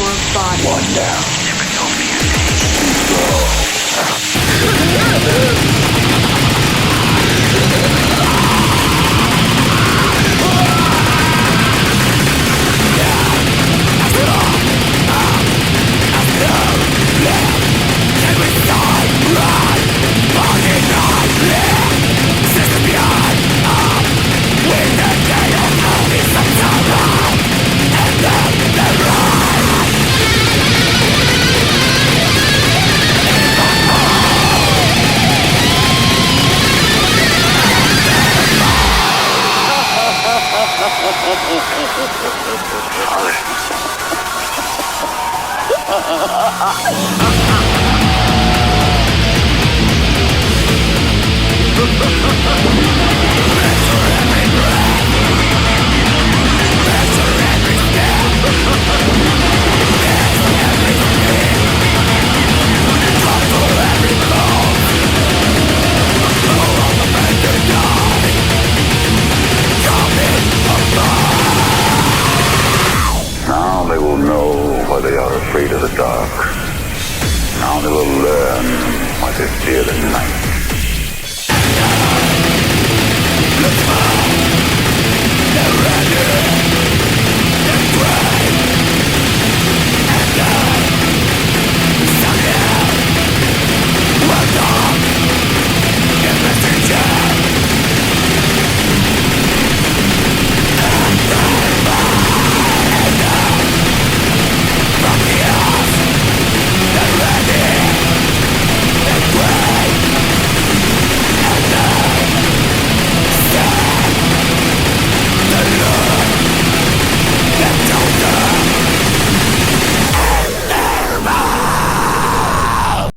your body. One down. Never told me your name. Now they will know why they are afraid of the dark. Now they will learn why they fear the night. Never ending.